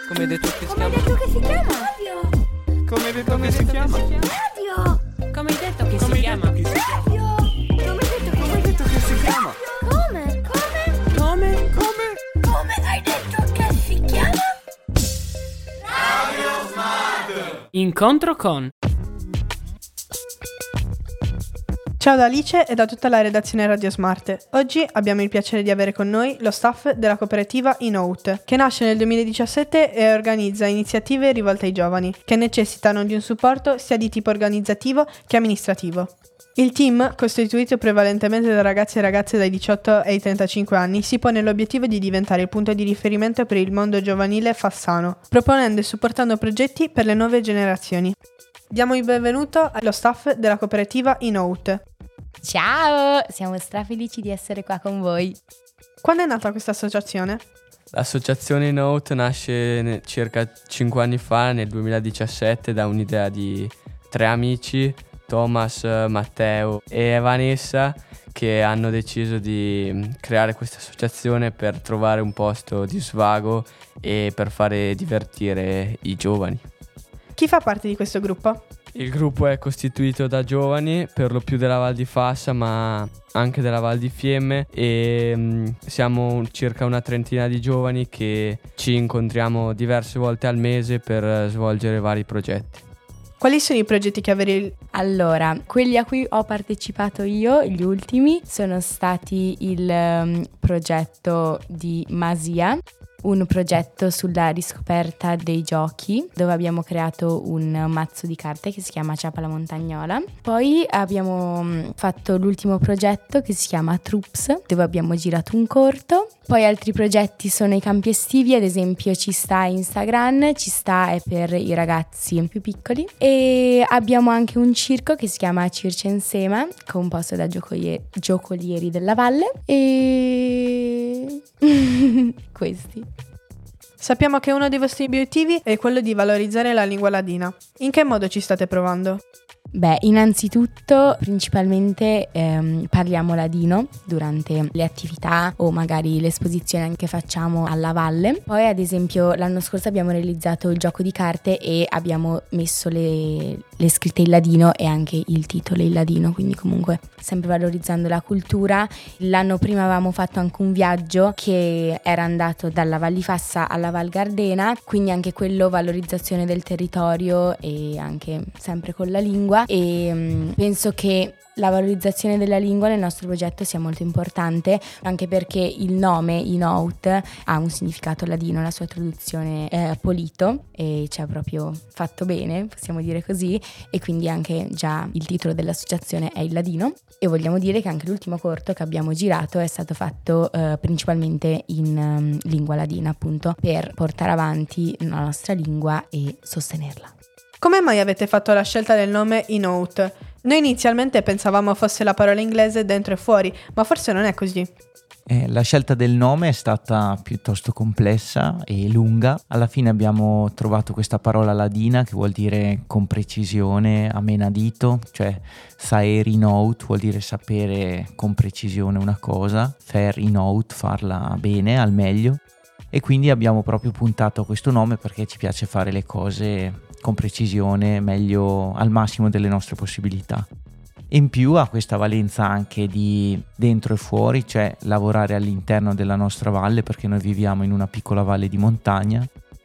Come hai detto che si Come hai chiama? detto che si chiama? Radio. Come hai detto che si chiama? Radio. Come hai detto che si Come hai chiama? detto che si chiama? Radio. Come hai detto che si chiama? Come? Come hai detto che si chiama? Incontro con. Ciao da Alice e da tutta la redazione Radio Smart. Oggi abbiamo il piacere di avere con noi lo staff della cooperativa InOut, che nasce nel 2017 e organizza iniziative rivolte ai giovani, che necessitano di un supporto sia di tipo organizzativo che amministrativo. Il team, costituito prevalentemente da ragazzi e ragazze dai 18 ai 35 anni, si pone l'obiettivo di diventare il punto di riferimento per il mondo giovanile fassano, proponendo e supportando progetti per le nuove generazioni. Diamo il benvenuto allo staff della cooperativa InOut. Ciao, siamo strafelici di essere qua con voi. Quando è nata questa associazione? L'associazione Note nasce circa 5 anni fa, nel 2017, da un'idea di 3 amici, Thomas, Matteo e Vanessa, che hanno deciso di creare questa associazione per trovare un posto di svago e per fare divertire i giovani. Chi fa parte di questo gruppo? Il gruppo è costituito da giovani, per lo più della Val di Fassa, ma anche della Val di Fiemme, e siamo circa una trentina di giovani che ci incontriamo diverse volte al mese per svolgere vari progetti. Quali sono i progetti che avete? Allora, quelli a cui ho partecipato io, gli ultimi, sono stati il progetto di Masia, un progetto sulla riscoperta dei giochi, dove abbiamo creato un mazzo di carte che si chiama Ciapa la Montagnola. Poi abbiamo fatto l'ultimo progetto che si chiama Troops, dove abbiamo girato un corto. Poi altri progetti sono i campi estivi, ad esempio Ci sta Instagram, Ci sta è per i ragazzi più piccoli. E abbiamo anche un circo che si chiama Circensema, composto da giocolieri della valle. E questi. Sappiamo che uno dei vostri obiettivi è quello di valorizzare la lingua ladina. In che modo ci state provando? Beh, innanzitutto principalmente parliamo ladino durante le attività o magari l'esposizione che facciamo alla valle. Poi ad esempio l'anno scorso abbiamo realizzato il gioco di carte e abbiamo messo le scritte in ladino e anche il titolo in ladino, quindi comunque sempre valorizzando la cultura. L'anno prima avevamo fatto anche un viaggio che era andato dalla Val di Fassa alla Val Gardena, quindi anche quello valorizzazione del territorio e anche sempre con la lingua. E penso che la valorizzazione della lingua nel nostro progetto sia molto importante, anche perché il nome InOut ha un significato ladino, la sua traduzione è pulito e c'è proprio fatto bene, possiamo dire così, e quindi anche già il titolo dell'associazione è il ladino. E vogliamo dire che anche l'ultimo corto che abbiamo girato è stato fatto principalmente in lingua ladina, appunto per portare avanti la nostra lingua e sostenerla. Come mai avete fatto la scelta del nome InOut? Noi inizialmente pensavamo fosse la parola inglese dentro e fuori, ma forse non è così. La scelta del nome è stata piuttosto complessa e lunga. Alla fine abbiamo trovato questa parola ladina che vuol dire con precisione, a menadito, cioè saer InOut vuol dire sapere con precisione una cosa, faire InOut, farla bene, al meglio. E quindi abbiamo proprio puntato a questo nome perché ci piace fare le cose con precisione, meglio, al massimo delle nostre possibilità. In più ha questa valenza anche di dentro e fuori, cioè lavorare all'interno della nostra valle, perché noi viviamo in una piccola valle di montagna,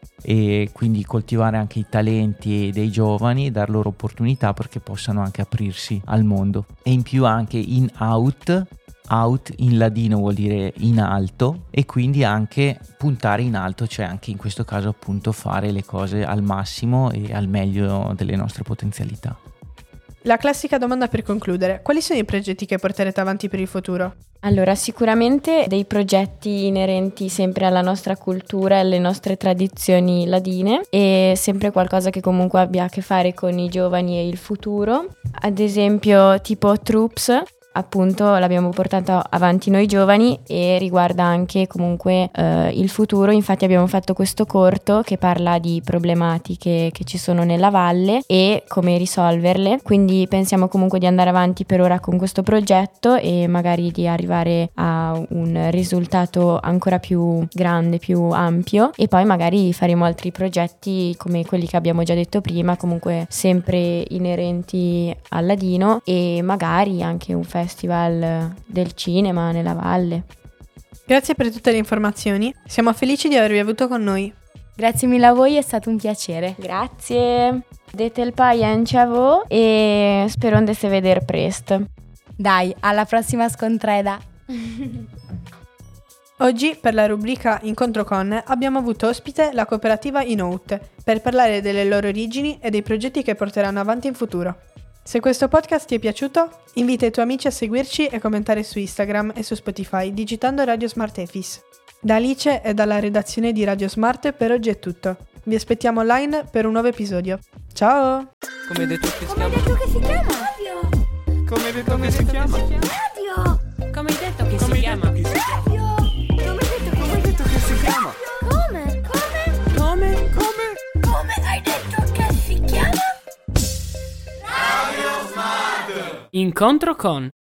e quindi coltivare anche i talenti dei giovani, dar loro opportunità perché possano anche aprirsi al mondo. E in più anche InOut. Out in ladino vuol dire in alto, e quindi anche puntare in alto, cioè anche in questo caso appunto fare le cose al massimo e al meglio delle nostre potenzialità. La classica domanda per concludere: quali sono i progetti che porterete avanti per il futuro? Allora, sicuramente dei progetti inerenti sempre alla nostra cultura e alle nostre tradizioni ladine, e sempre qualcosa che comunque abbia a che fare con i giovani e il futuro. Ad esempio tipo Troops, appunto l'abbiamo portato avanti noi giovani e riguarda anche comunque il futuro. Infatti abbiamo fatto questo corto che parla di problematiche che ci sono nella valle e come risolverle, quindi pensiamo comunque di andare avanti per ora con questo progetto e magari di arrivare a un risultato ancora più grande, più ampio, e poi magari faremo altri progetti come quelli che abbiamo già detto prima, comunque sempre inerenti al Ladino, e magari anche un festival del cinema nella valle. Grazie per tutte le informazioni, siamo felici di avervi avuto con noi. Grazie mille a voi, è stato un piacere. Grazie, dete il paien ciao e spero di se vedere presto. Dai, alla prossima scontreda. Oggi per la rubrica Incontro con abbiamo avuto ospite la cooperativa Inout per parlare delle loro origini e dei progetti che porteranno avanti in futuro. Se questo podcast ti è piaciuto, invita i tuoi amici a seguirci e commentare su Instagram e su Spotify digitando Radio Smart Efis. Da Alice e dalla redazione di Radio Smart per oggi è tutto. Vi aspettiamo online per un nuovo episodio. Ciao! Come hai detto che si Come hai chiama? detto che si chiama? Radio. Come hai detto che si chiama? Radio. Come hai detto che si chiama? Radio. Come hai detto che si chiama? Come? Come hai detto che si chiama? Incontro con